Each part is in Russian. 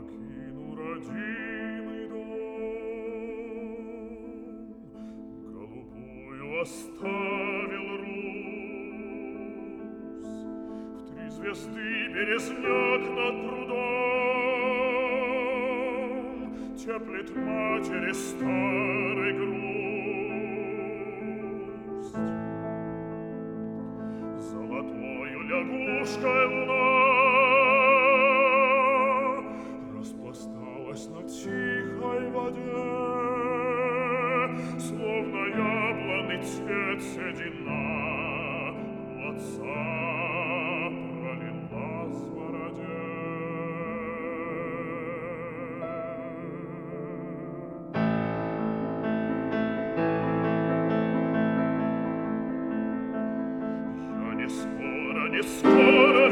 покинул родимый дом, голубую оставил Русь. В 3 звезды березняк над прудом теплит матери старой грусть. Золотою лягушкой луна распласталась на тихой воде, словно яблонный цвет седина у отца пролилась в бороде. Не скоро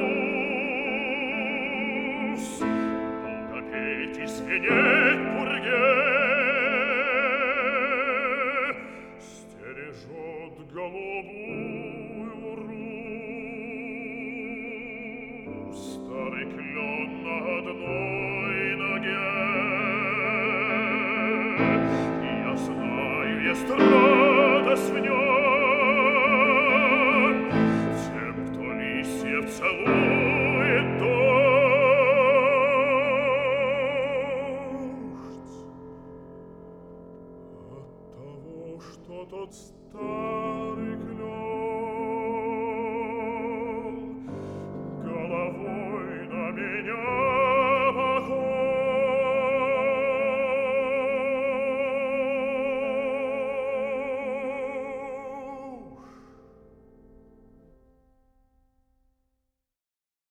вернусь, долго петь и звенеть пурге, стережет голубую